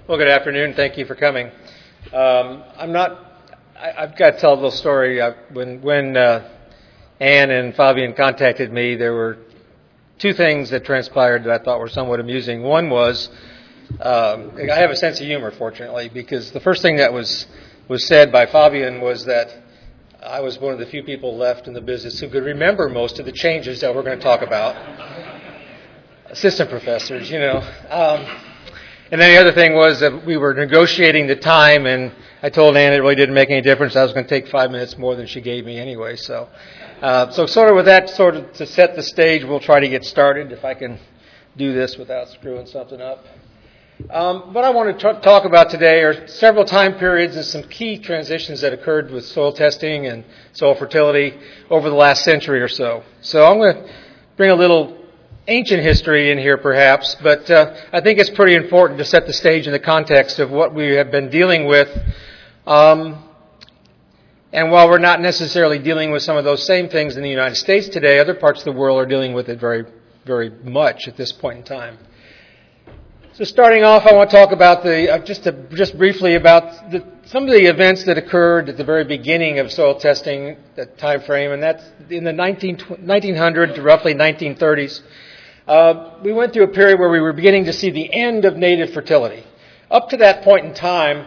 Well, good afternoon. Thank you for coming. I've got to tell a little story. When Ann and Fabian contacted me, there were two things that transpired that I thought were somewhat amusing. One was, I have a sense of humor, fortunately, because the first thing that was said by Fabian was that I was one of the few people left in the business who could remember most of the changes that we're going to talk about. Assistant professors, you know. And then the other thing was that we were negotiating the time, and I told Ann it really didn't make any difference. I was going to take 5 minutes more than she gave me anyway. So sort of with that, sort of to set the stage, we'll try to get started if I can do this without screwing something up. What I want to talk about today are several time periods and some key transitions that occurred with soil testing and soil fertility over the last century or so. So I'm going to bring a little ancient history in here perhaps, but I think it's pretty important to set the stage in the context of what we have been dealing with. And while we're not necessarily dealing with some of those same things in the United States today, other parts of the world are dealing with it very, very much at this point in time. So starting off, I want to talk about just briefly about some of the events that occurred at the very beginning of soil testing, that time frame, and that's in the 1900 to roughly 1930s. We went through a period where we were beginning to see the end of native fertility. Up to that point in time,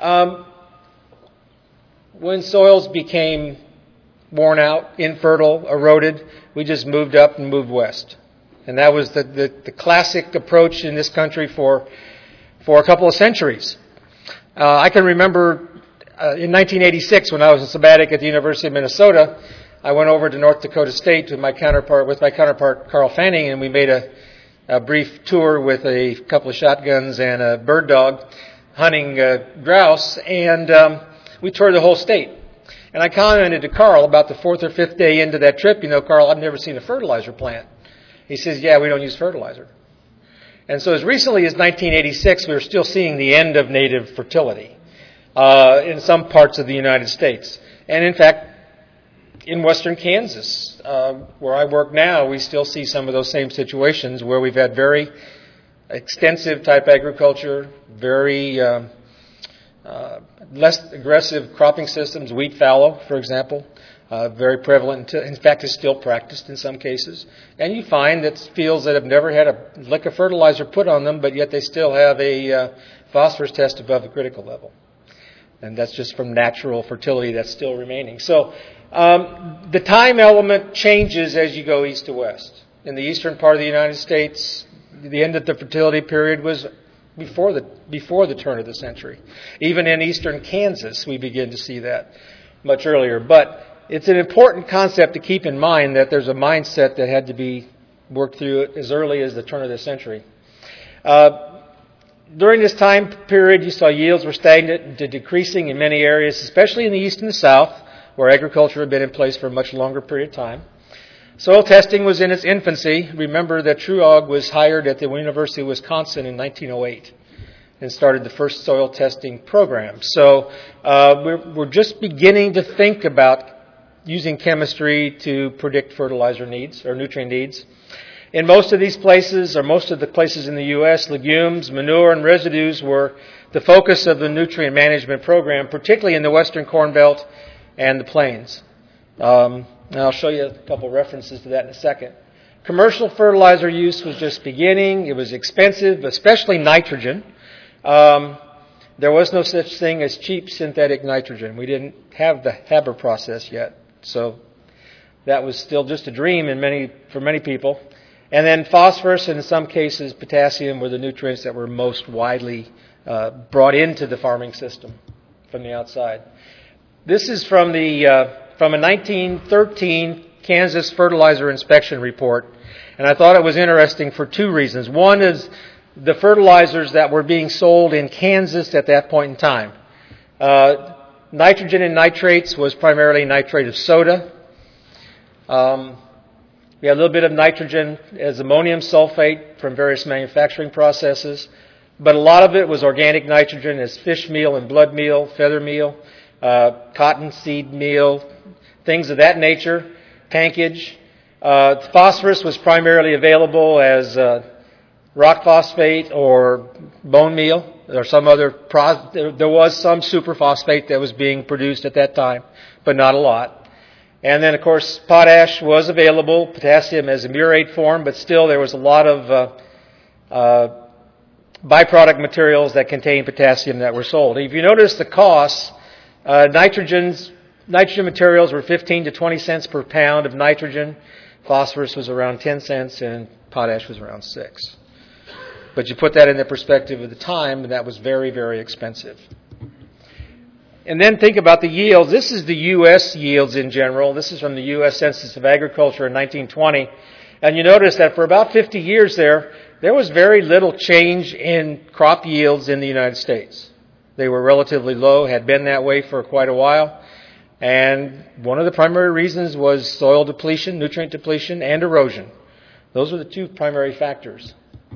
when soils became worn out, infertile, eroded, we just moved up and moved west. And that was the classic approach in this country for a couple of centuries. I can remember in 1986 when I was a sabbatic at the University of Minnesota, I went over to North Dakota State with my counterpart Carl Fanning, and we made a brief tour with a couple of shotguns and a bird dog hunting grouse, and we toured the whole state. And I commented to Carl about the fourth or fifth day into that trip, Carl, I've never seen a fertilizer plant. He says, yeah, we don't use fertilizer. And so as recently as 1986, we were still seeing the end of native fertility in some parts of the United States. And in fact, in western Kansas, where I work now, we still see some of those same situations where we've had very extensive type agriculture, very less aggressive cropping systems, wheat fallow, for example, very prevalent. In fact, is still practiced in some cases. And you find that fields that have never had a lick of fertilizer put on them, but yet they still have a phosphorus test above the critical level. And that's just from natural fertility that's still remaining. So the time element changes as you go east to west. In the eastern part of the United States, the end of the fertility period was before the turn of the century. Even in eastern Kansas, we begin to see that much earlier. But it's an important concept to keep in mind that there's a mindset that had to be worked through as early as the turn of the century. During this time period, you saw yields were stagnant to decreasing in many areas, especially in the east and the south, where agriculture had been in place for a much longer period of time. Soil testing was in its infancy. Remember that Truog was hired at the University of Wisconsin in 1908 and started the first soil testing program. So we're just beginning to think about using chemistry to predict fertilizer needs or nutrient needs. In most of these places, or most of the places in the U.S., legumes, manure, and residues were the focus of the nutrient management program, particularly in the western Corn Belt and the plains. And I'll show you a couple references to that in a second. Commercial fertilizer use was just beginning. It was expensive, especially nitrogen. There was no such thing as cheap synthetic nitrogen. We didn't have the Haber process yet. So that was still just a dream for many people. And then phosphorus and in some cases potassium were the nutrients that were most widely brought into the farming system from the outside. This is from a 1913 Kansas Fertilizer Inspection Report. And I thought it was interesting for two reasons. One is the fertilizers that were being sold in Kansas at that point in time. Nitrogen and nitrates was primarily nitrate of soda. We had a little bit of nitrogen as ammonium sulfate from various manufacturing processes. But a lot of it was organic nitrogen as fish meal and blood meal, feather meal, cotton seed meal, things of that nature, tankage. Phosphorus was primarily available as rock phosphate or bone meal, There was some superphosphate that was being produced at that time, but not a lot. And then, of course, potash was available, potassium as a murate form, but still there was a lot of byproduct materials that contained potassium that were sold. If you notice the costs, nitrogen materials were 15 to 20 cents per pound of nitrogen. Phosphorus was around 10 cents, and potash was around 6. But you put that in the perspective of the time, and that was very, very expensive. And then think about the yields. This is the U.S. yields in general. This is from the U.S. Census of Agriculture in 1920. And you notice that for about 50 years there was very little change in crop yields in the United States. They were relatively low, had been that way for quite a while. And one of the primary reasons was soil depletion, nutrient depletion, and erosion. Those were the two primary factors.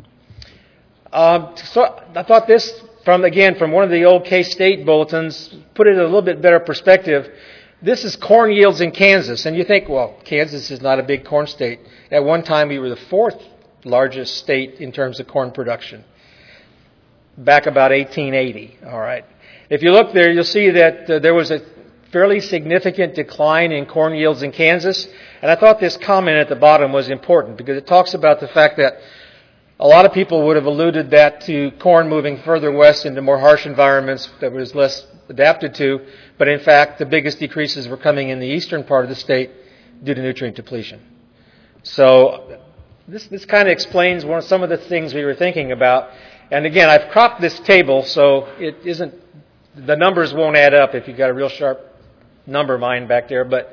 So I thought this, from one of the old K-State bulletins, put it in a little bit better perspective. This is corn yields in Kansas. And you think, well, Kansas is not a big corn state. At one time, we were the fourth largest state in terms of corn production, back about 1880. All right. If you look there, you'll see that there was a fairly significant decline in corn yields in Kansas. And I thought this comment at the bottom was important because it talks about the fact that a lot of people would have alluded that to corn moving further west into more harsh environments that was less adapted to, but in fact the biggest decreases were coming in the eastern part of the state due to nutrient depletion. So this kind of explains some of the things we were thinking about. And again, I've cropped this table so the numbers won't add up if you've got a real sharp number mind back there. But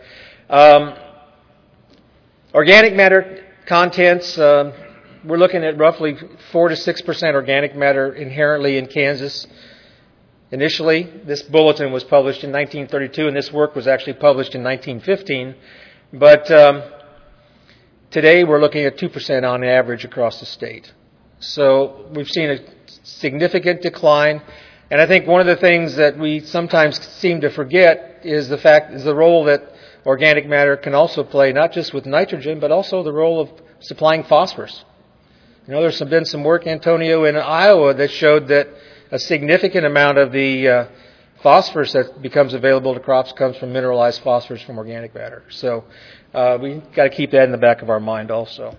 organic matter contents, we're looking at roughly 4 to 6% organic matter inherently in Kansas. Initially, this bulletin was published in 1932, and this work was actually published in 1915. But today, we're looking at 2% on average across the state. So we've seen a significant decline. And I think one of the things that we sometimes seem to forget is the role that organic matter can also play, not just with nitrogen, but also the role of supplying phosphorus. You know, there's been some work, Antonio, in Iowa that showed that a significant amount of the phosphorus that becomes available to crops comes from mineralized phosphorus from organic matter. So we've got to keep that in the back of our mind also.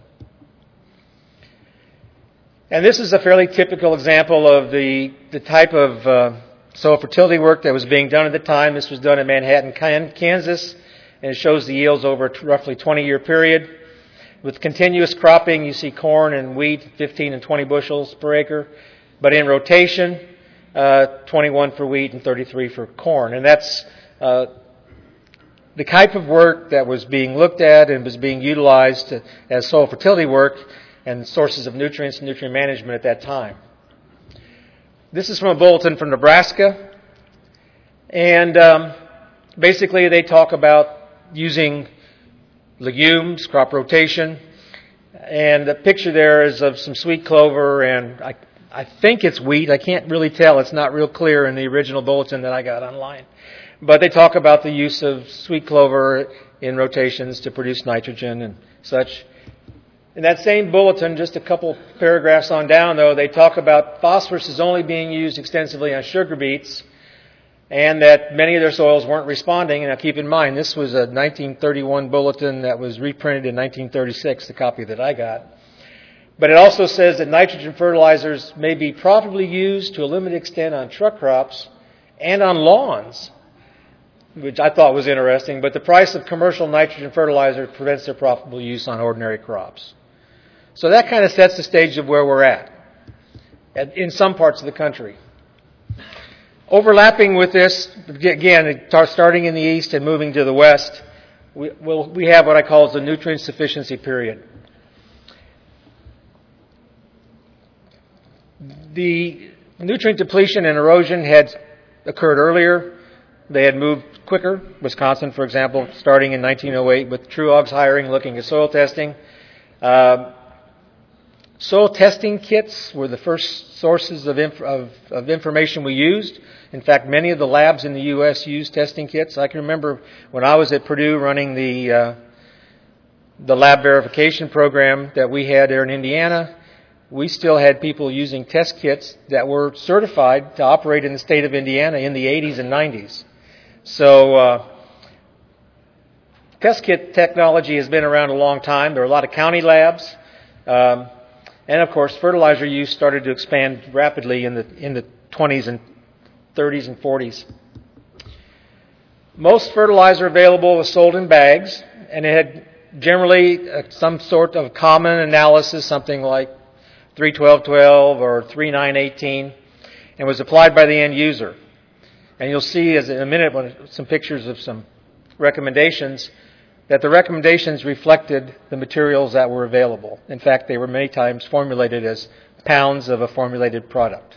And this is a fairly typical example of the type of soil fertility work that was being done at the time. This was done in Manhattan, Kansas, and it shows the yields over a roughly 20-year period. With continuous cropping, you see corn and wheat, 15 and 20 bushels per acre. But in rotation, 21 for wheat and 33 for corn. And that's the type of work that was being looked at and was being utilized as soil fertility work and sources of nutrients and nutrient management at that time. This is from a bulletin from Nebraska. And basically they talk about using legumes, crop rotation, and the picture there is of some sweet clover, and I think it's wheat. I can't really tell. It's not real clear in the original bulletin that I got online. But they talk about the use of sweet clover in rotations to produce nitrogen and such. In that same bulletin, just a couple paragraphs on down, though, they talk about phosphorus is only being used extensively on sugar beets, and that many of their soils weren't responding. And now keep in mind, this was a 1931 bulletin that was reprinted in 1936, the copy that I got. But it also says that nitrogen fertilizers may be profitably used to a limited extent on truck crops and on lawns, which I thought was interesting. But the price of commercial nitrogen fertilizer prevents their profitable use on ordinary crops. So that kind of sets the stage of where we're at in some parts of the country. Overlapping with this, again, starting in the east and moving to the west, we have what I call the nutrient sufficiency period. The nutrient depletion and erosion had occurred earlier. They had moved quicker. Wisconsin, for example, starting in 1908 with Truog's hiring, looking at soil testing. Soil testing kits were the first sources of information we used. In fact, many of the labs in the U.S. used testing kits. I can remember when I was at Purdue running the lab verification program that we had there in Indiana, we still had people using test kits that were certified to operate in the state of Indiana in the 80s and 90s. So test kit technology has been around a long time. There are a lot of county labs. And of course, fertilizer use started to expand rapidly in the 20s and 30s and 40s. Most fertilizer available was sold in bags, and it had generally some sort of common analysis, something like 3-12-12 or 3-9-18, and was applied by the end user. And you'll see in a minute some pictures of some recommendations, that the recommendations reflected the materials that were available. In fact, they were many times formulated as pounds of a formulated product.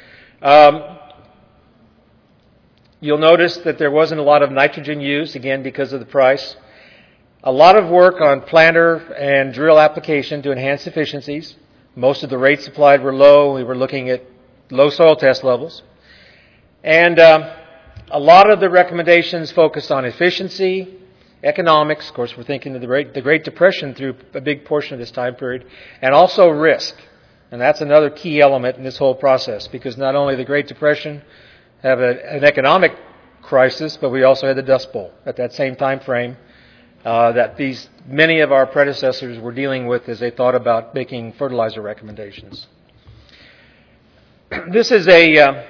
You'll notice that there wasn't a lot of nitrogen used, again, because of the price. A lot of work on planter and drill application to enhance efficiencies. Most of the rates applied were low. We were looking at low soil test levels. And a lot of the recommendations focused on efficiency, economics. Of course, we're thinking of the Great Depression through a big portion of this time period, and also risk. And that's another key element in this whole process, because not only the Great Depression had an economic crisis, but we also had the Dust Bowl at that same time frame that many of our predecessors were dealing with as they thought about making fertilizer recommendations. This is a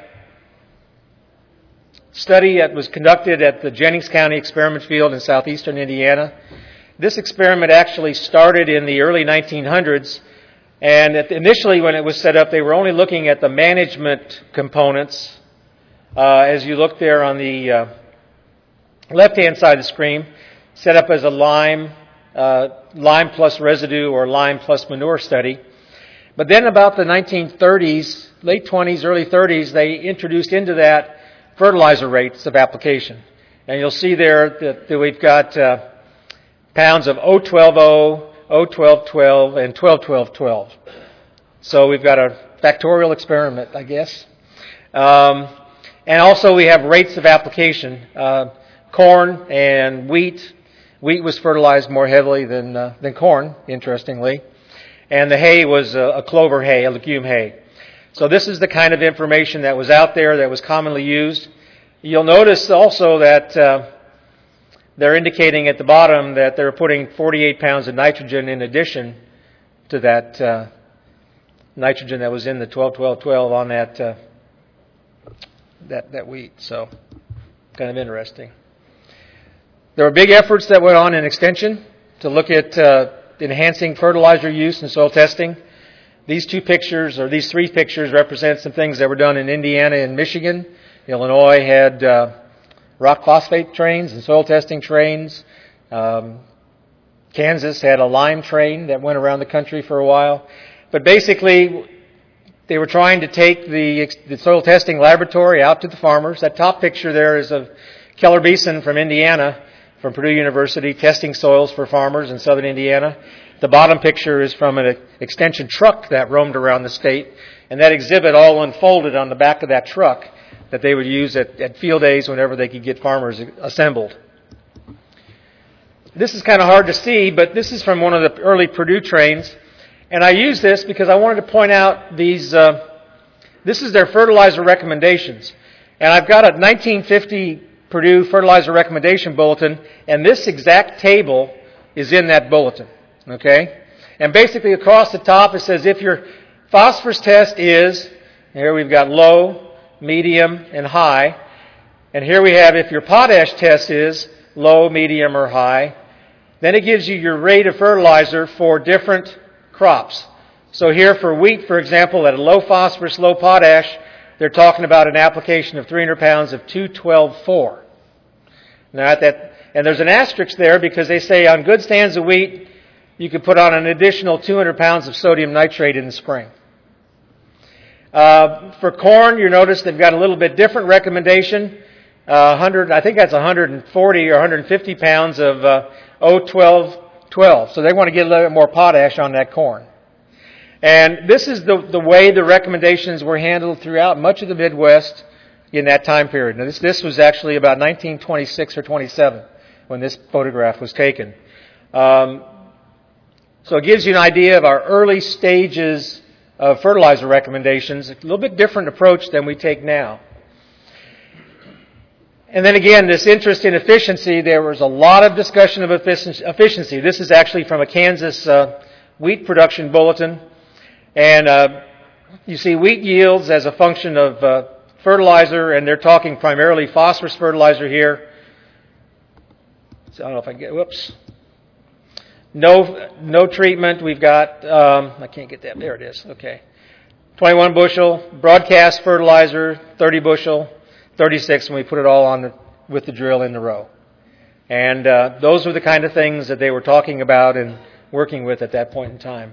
study that was conducted at the Jennings County Experiment Field in southeastern Indiana. This experiment actually started in the early 1900s, and initially when it was set up, they were only looking at the management components. As you look there on the left-hand side of the screen, set up as a lime plus residue or lime plus manure study. But then about the 1930s, late 20s, early 30s, they introduced into that fertilizer rates of application. And you'll see there that we've got pounds of O12O, O1212, and 121212. So we've got a factorial experiment, I guess. And also we have rates of application. Corn and wheat. Wheat was fertilized more heavily than corn, interestingly. And the hay was a clover hay, a legume hay. So this is the kind of information that was out there that was commonly used. You'll notice also that they're indicating at the bottom that they're putting 48 pounds of nitrogen in addition to that nitrogen that was in the 12-12-12 on that wheat. So kind of interesting. There were big efforts that went on in extension to look at enhancing fertilizer use and soil testing. These three pictures represent some things that were done in Indiana and Michigan. Illinois had rock phosphate trains and soil testing trains. Kansas had a lime train that went around the country for a while. But basically, they were trying to take the soil testing laboratory out to the farmers. That top picture there is of Keller Beeson from Indiana, from Purdue University, testing soils for farmers in southern Indiana. The bottom picture is from an extension truck that roamed around the state, and that exhibit all unfolded on the back of that truck that they would use at field days whenever they could get farmers assembled. This is kind of hard to see, but this is from one of the early Purdue trains, and I use this because I wanted to point out these. This is their fertilizer recommendations, and I've got a 1950 Purdue fertilizer recommendation bulletin, and this exact table is in that bulletin. Okay? And basically across the top it says if your phosphorus test is, here we've got low, medium, and high. And here we have if your potash test is low, medium, or high. Then it gives you your rate of fertilizer for different crops. So here for wheat, for example, at a low phosphorus, low potash, they're talking about an application of 300 pounds of 212-4. Now and there's an asterisk there because they say on good stands of wheat, you could put on an additional 200 pounds of sodium nitrate in the spring. For corn, you notice they've got a little bit different recommendation. I think that's 140 or 150 pounds of O12-12. So they want to get a little bit more potash on that corn. And this is the way the recommendations were handled throughout much of the Midwest in that time period. Now, this was actually about 1926 or 27 when this photograph was taken. So it gives you an idea of our early stages of fertilizer recommendations, a little bit different approach than we take now. And then again, this interest in efficiency, there was a lot of discussion of efficiency. This is actually from a Kansas wheat production bulletin. And you see wheat yields as a function of fertilizer, and they're talking primarily phosphorus fertilizer here. So I don't know if I can get, whoops. No treatment. We've got, I can't get that. There it is. Okay. 21 bushel. Broadcast fertilizer, 30 bushel. 36 when we put it all on with the drill in the row. And those were the kind of things that they were talking about and working with at that point in time.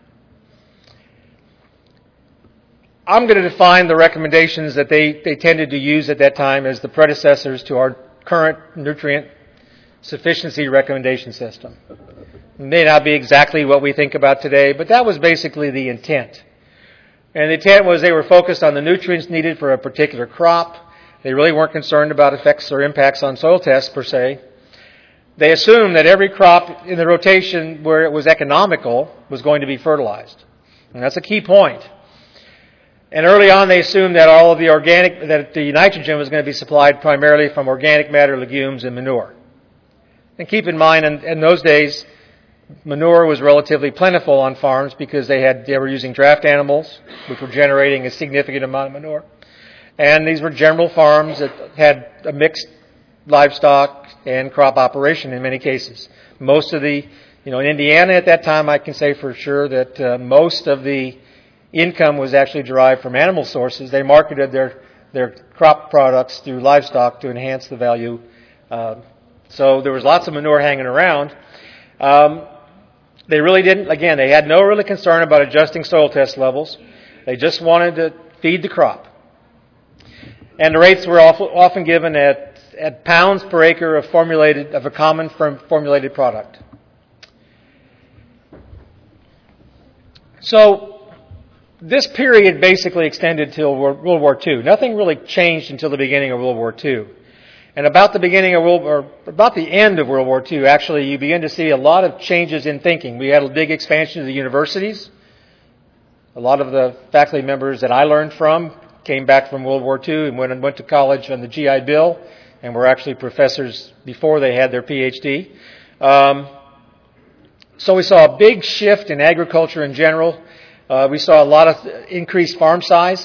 I'm going to define the recommendations that they tended to use at that time as the predecessors to our current nutrient sufficiency recommendation system. It may not be exactly what we think about today, but that was basically the intent. And the intent was they were focused on the nutrients needed for a particular crop. They really weren't concerned about effects or impacts on soil tests per se. They assumed that every crop in the rotation where it was economical was going to be fertilized. And that's a key point. And early on they assumed that all of that the nitrogen was going to be supplied primarily from organic matter, legumes, and manure. And keep in mind, in those days, manure was relatively plentiful on farms because they were using draft animals, which were generating a significant amount of manure. And these were general farms that had a mixed livestock and crop operation in many cases. Most of the, in Indiana at that time, I can say for sure that most of the income was actually derived from animal sources. They marketed their crop products through livestock to enhance the value. So there was lots of manure hanging around. They really didn't, again, they had no really concern about adjusting soil test levels. They just wanted to feed the crop. And the rates were often given at pounds per acre of a common formulated product. So this period basically extended till World War II. Nothing really changed until the beginning of World War II. And about the end of World War II, actually, you begin to see a lot of changes in thinking. We had a big expansion of the universities. A lot of the faculty members that I learned from came back from World War II and went to college on the GI Bill and were actually professors before they had their PhD. So we saw a big shift in agriculture in general. We saw a lot of increased farm size.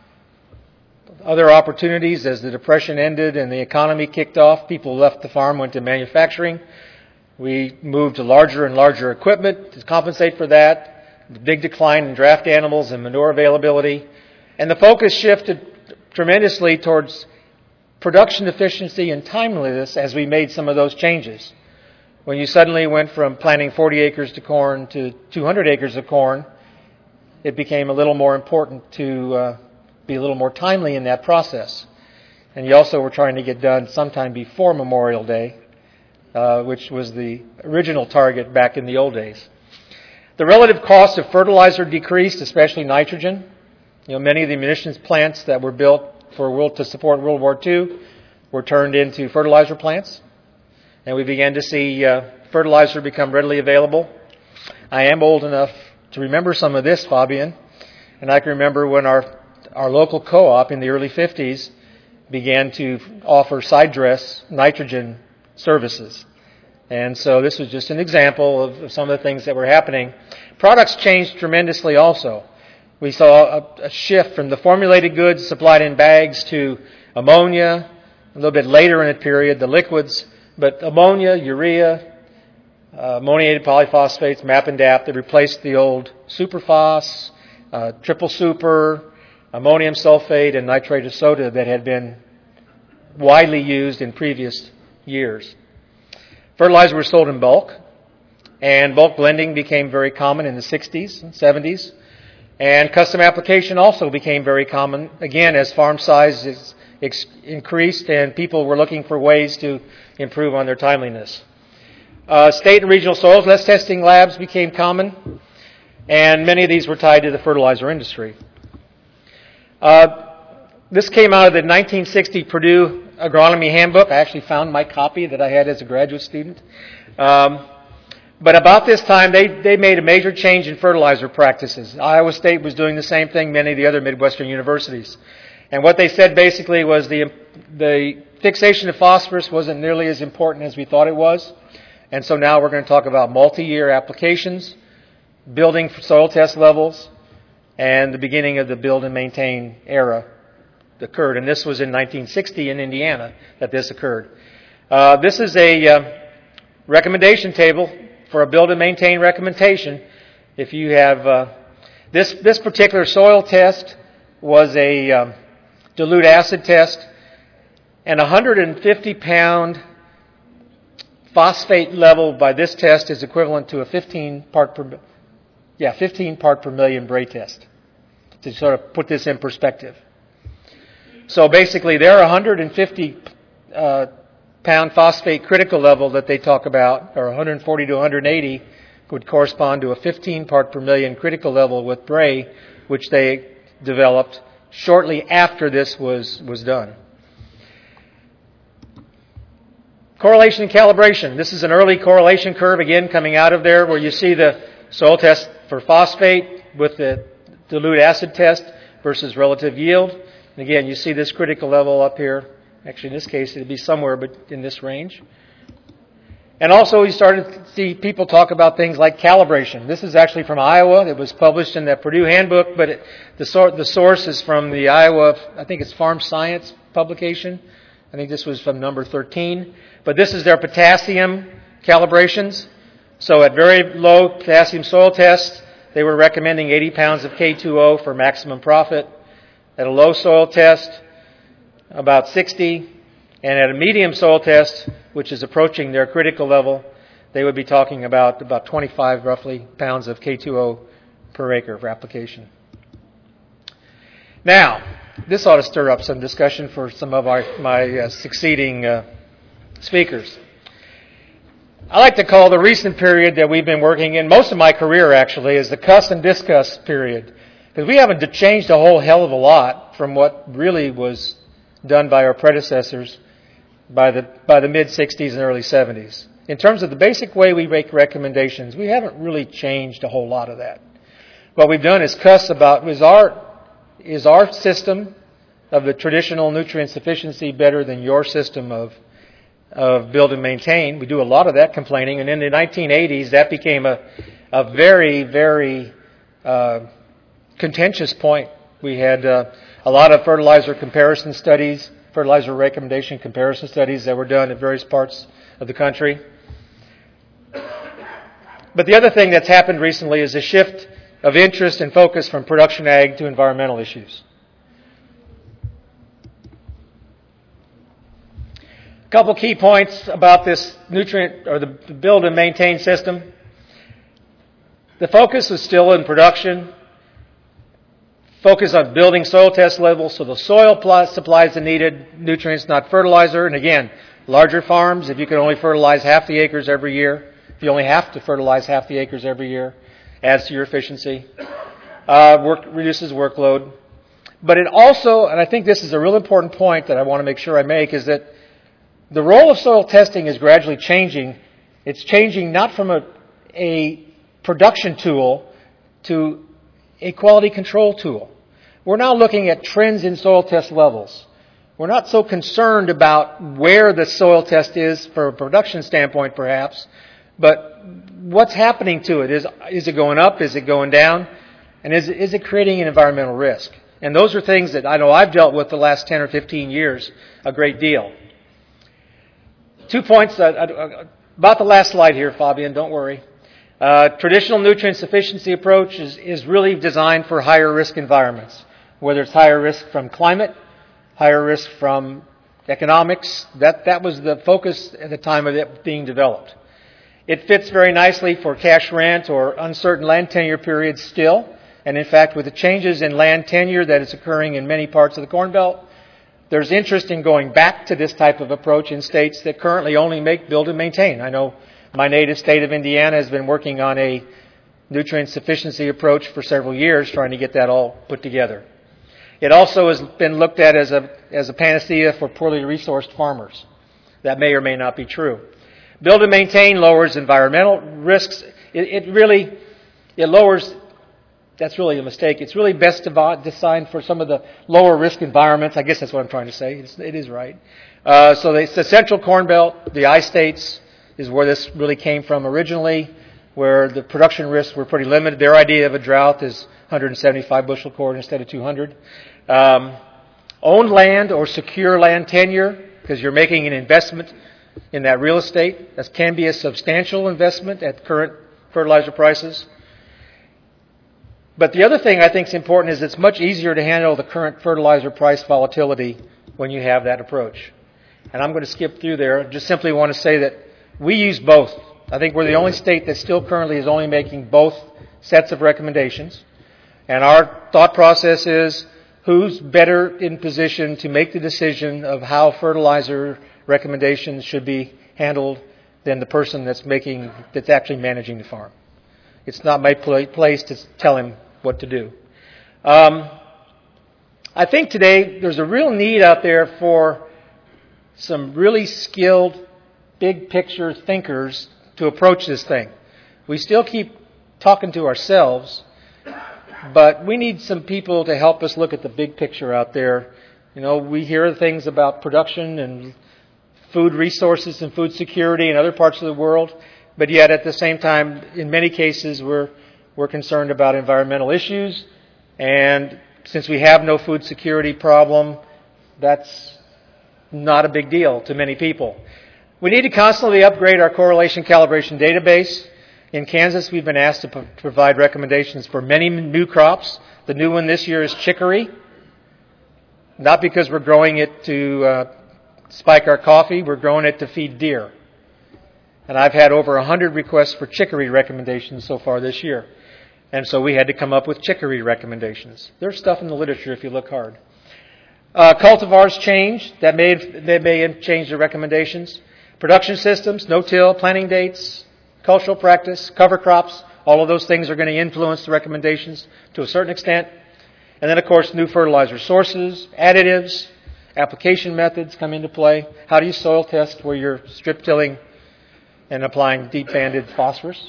Other opportunities as the Depression ended and the economy kicked off. People left the farm, went to manufacturing. We moved to larger and larger equipment to compensate for that. The big decline in draft animals and manure availability. And the focus shifted tremendously towards production efficiency and timeliness as we made some of those changes. When you suddenly went from planting 40 acres of corn to 200 acres of corn, it became a little more important to be a little more timely in that process. And you also were trying to get done sometime before Memorial Day, which was the original target back in the old days. The relative cost of fertilizer decreased, especially nitrogen. Many of the munitions plants that were built to support World War II were turned into fertilizer plants. And we began to see fertilizer become readily available. I am old enough to remember some of this, Fabian. And I can remember when our local co-op in the early 50s began to offer side dress nitrogen services. And so this was just an example of some of the things that were happening. Products changed tremendously also. We saw a shift from the formulated goods supplied in bags to ammonia, a little bit later in the period, the liquids, but ammonia, urea, ammoniated polyphosphates, MAP and DAP, that replaced the old superphos, triple super, ammonium sulfate, and nitrate of soda that had been widely used in previous years. Fertilizer was sold in bulk, and bulk blending became very common in the 60s and 70s. And custom application also became very common, again, as farm size increased and people were looking for ways to improve on their timeliness. State and regional soils test testing labs became common, and many of these were tied to the fertilizer industry. This came out of the 1960 Purdue Agronomy Handbook. I actually found my copy that I had as a graduate student. But about this time, they made a major change in fertilizer practices. Iowa State was doing the same thing, many of the other Midwestern universities. And what they said basically was the fixation of phosphorus wasn't nearly as important as we thought it was. And so now we're going to talk about multi-year applications, building soil test levels, and the beginning of the build and maintain era occurred. And this was in 1960 in Indiana that this occurred. This is a recommendation table for a build and maintain recommendation. If you have this particular soil test was a dilute acid test, and 150-pound phosphate level by this test is equivalent to a 15 part per million Bray test, to sort of put this in perspective. So basically, their 150 pound phosphate critical level that they talk about, or 140 to 180, would correspond to a 15 part per million critical level with Bray, which they developed shortly after this was done. Correlation and calibration. This is an early correlation curve, again, coming out of there, where you see the soil test for phosphate with the dilute acid test versus relative yield. And again, you see this critical level up here. Actually, in this case, it would be somewhere but in this range. And also, we started to see people talk about things like calibration. This is actually from Iowa. It was published in the Purdue Handbook, but the source is from the Iowa, I think it's Farm Science publication. I think this was from number 13. But this is their potassium calibrations. So at very low potassium soil tests, they were recommending 80 pounds of K2O for maximum profit. At a low soil test, about 60. And at a medium soil test, which is approaching their critical level, they would be talking about 25 roughly pounds of K2O per acre for application. Now, this ought to stir up some discussion for some of my succeeding speakers. I like to call the recent period that we've been working in, most of my career actually, is the cuss and discuss period. Because we haven't changed a whole hell of a lot from what really was done by our predecessors by the mid-60s and early 70s. In terms of the basic way we make recommendations, we haven't really changed a whole lot of that. What we've done is cuss about, is our system of the traditional nutrient sufficiency better than your system of build and maintain? We do a lot of that complaining. And in the 1980s, that became a very, very contentious point. We had a lot of fertilizer comparison studies, fertilizer recommendation comparison studies that were done in various parts of the country. But the other thing that's happened recently is a shift of interest and focus from production ag to environmental issues. A couple key points about this nutrient or the build and maintain system. The focus is still in production. Focus on building soil test levels so the soil supplies the needed nutrients, not fertilizer. And again, larger farms, if you can only fertilize half the acres every year, if you only have to fertilize half the acres every year, adds to your efficiency, reduces workload. But it also, and I think this is a real important point that I want to make sure I make, is that the role of soil testing is gradually changing. It's changing not from a production tool to a quality control tool. We're now looking at trends in soil test levels. We're not so concerned about where the soil test is from a production standpoint, perhaps, but what's happening to it. Is it going up? Is it going down? And is it creating an environmental risk? And those are things that I know I've dealt with the last 10 or 15 years a great deal. 2 points about the last slide here, Fabian, don't worry. Traditional nutrient sufficiency approach is really designed for higher risk environments, whether it's higher risk from climate, higher risk from economics. That was the focus at the time of it being developed. It fits very nicely for cash rent or uncertain land tenure periods still. And in fact, with the changes in land tenure that is occurring in many parts of the Corn Belt, there's interest in going back to this type of approach in states that currently only make build and maintain. I know my native state of Indiana has been working on a nutrient sufficiency approach for several years, trying to get that all put together. It also has been looked at as a panacea for poorly resourced farmers. That may or may not be true. Build and maintain lowers environmental risks. It lowers, that's really a mistake. It's really best designed for some of the lower risk environments. I guess that's what I'm trying to say. It is right. So it's the Central Corn Belt, the I-states, is where this really came from originally, where the production risks were pretty limited. Their idea of a drought is 175 bushel corn instead of 200. Owned land or secure land tenure, because you're making an investment in that real estate. That can be a substantial investment at current fertilizer prices. But the other thing I think is important is it's much easier to handle the current fertilizer price volatility when you have that approach. And I'm going to skip through there. Just simply want to say that we use both. I think we're the only state that still currently is only making both sets of recommendations. And our thought process is who's better in position to make the decision of how fertilizer recommendations should be handled than the person that's actually managing the farm. It's not my place to tell him what to do. I think today there's a real need out there for some really skilled, big picture thinkers to approach this thing. We still keep talking to ourselves, but we need some people to help us look at the big picture out there. You know, we hear things about production and food resources and food security in other parts of the world, but yet at the same time, in many cases, we're concerned about environmental issues, and since we have no food security problem, that's not a big deal to many people. We need to constantly upgrade our correlation calibration database. In Kansas, we've been asked to provide recommendations for many new crops. The new one this year is chicory, not because we're growing it to spike our coffee, we're growing it to feed deer. And I've had over 100 requests for chicory recommendations so far this year. And so we had to come up with chicory recommendations. There's stuff in the literature if you look hard. Cultivars change. That may change the recommendations. Production systems, no-till, planting dates, cultural practice, cover crops, all of those things are going to influence the recommendations to a certain extent. And then, of course, new fertilizer sources, additives, application methods come into play. How do you soil test where you're strip tilling and applying deep-banded phosphorus?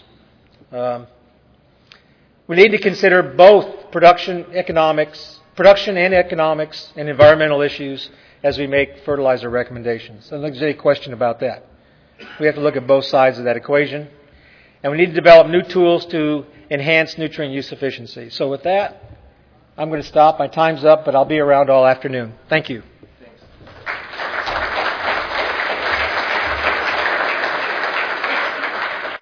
We need to consider both production and economics and environmental issues as we make fertilizer recommendations. So there's any question about that. We have to look at both sides of that equation. And we need to develop new tools to enhance nutrient use efficiency. So with that, I'm going to stop. My time's up, but I'll be around all afternoon. Thank you.